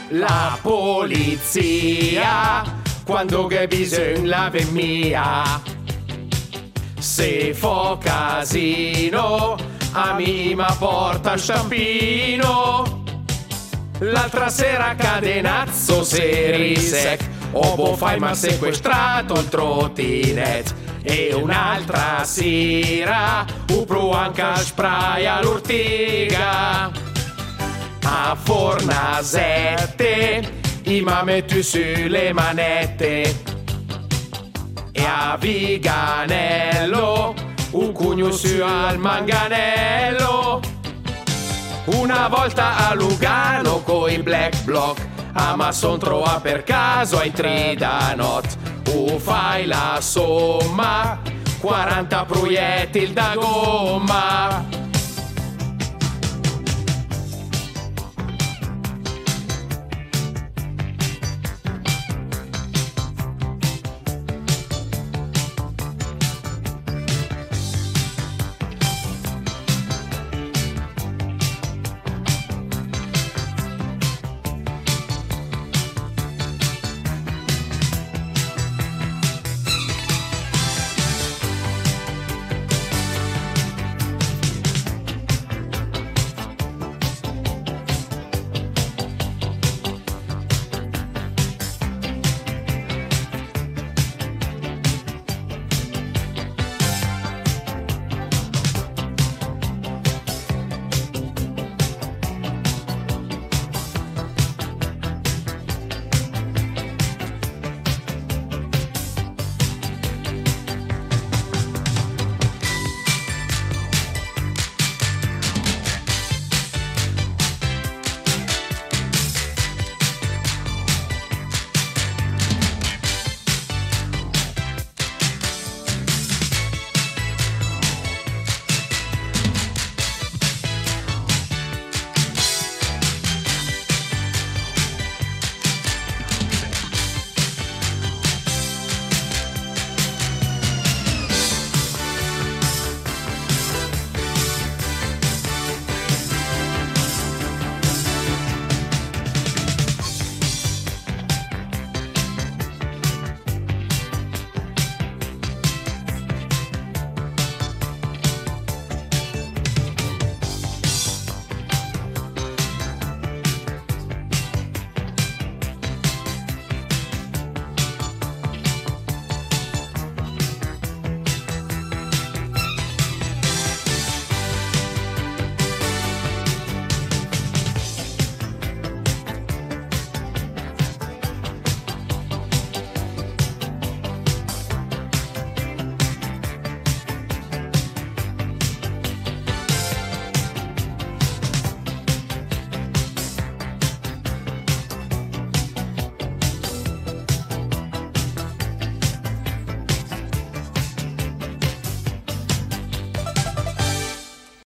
la polizia quando che bisogna la mia. Se fa casino a mi ma porta il stampino. L'altra sera cadenazzo serisec, Obo fai ma sequestrato il trottinet. E un'altra sera upro anche al spray all'ortiga. A Fornasette i ma metto sulle manette. E a Viganello un cugno su al manganello. Una volta a Lugano coi Black Bloc a ma son trova per caso ai Tridanot. Fai la somma 40 proiettili da gomma.